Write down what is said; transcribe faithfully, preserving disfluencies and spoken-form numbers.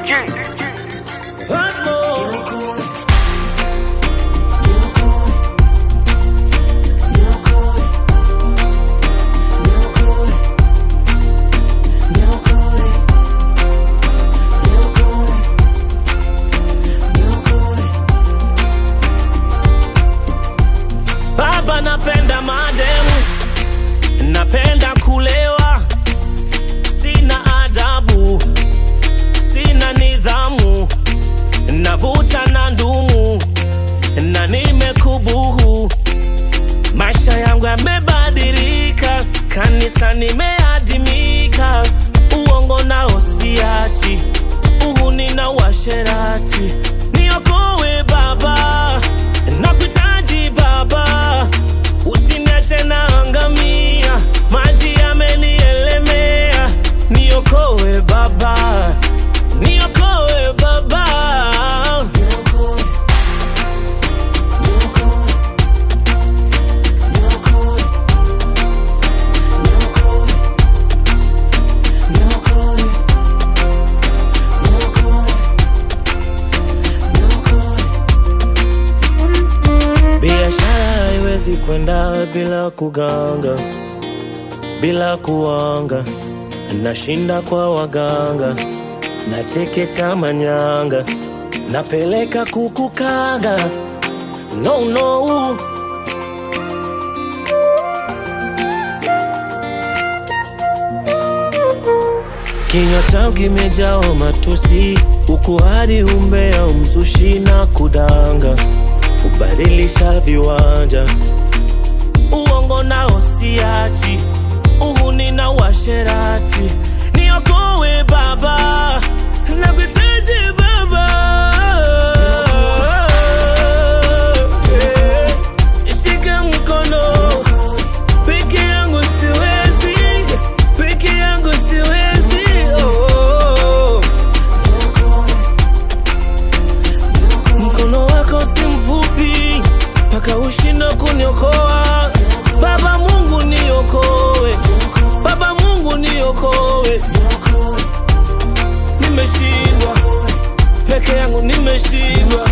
Baba, napenda mademu, napenda kulewa, sina adabu, sina nidhamu, navuta na ndumu, na nimekubuhu. Maisha yangu yamebadilika, kanisa nimeadimika, uongo nao siachi, uhuni na uasherati. Niokoe Baba, nakuhitaji Baba, usiniache naangamia, maji yamenielemea. Niokoe Baba, niokoe Baba, biashara haiwezi kwenda bila kuganga, bila kuanga, nashinda kwa waganga, nachekecha manyanga, napeleka kukukanga. No, no. Kinywa changu kimejaa matusi, ukuhari, umbea, umzushi na kudanga, kubadilisha viwanja, uongo nao siachi, uhuni na uasherati. Niokoe Baba, nakuhitaji Baba, yeah. Shika mkono, peke yangu siwezi, peke yangu siwezi, oh. Mkono wako si mfupi, paka ushindo kuniokoa. Baba Mungu niokoe, Baba Mungu niokoe. Nimeshindwa, peke yangu nimeshindwa.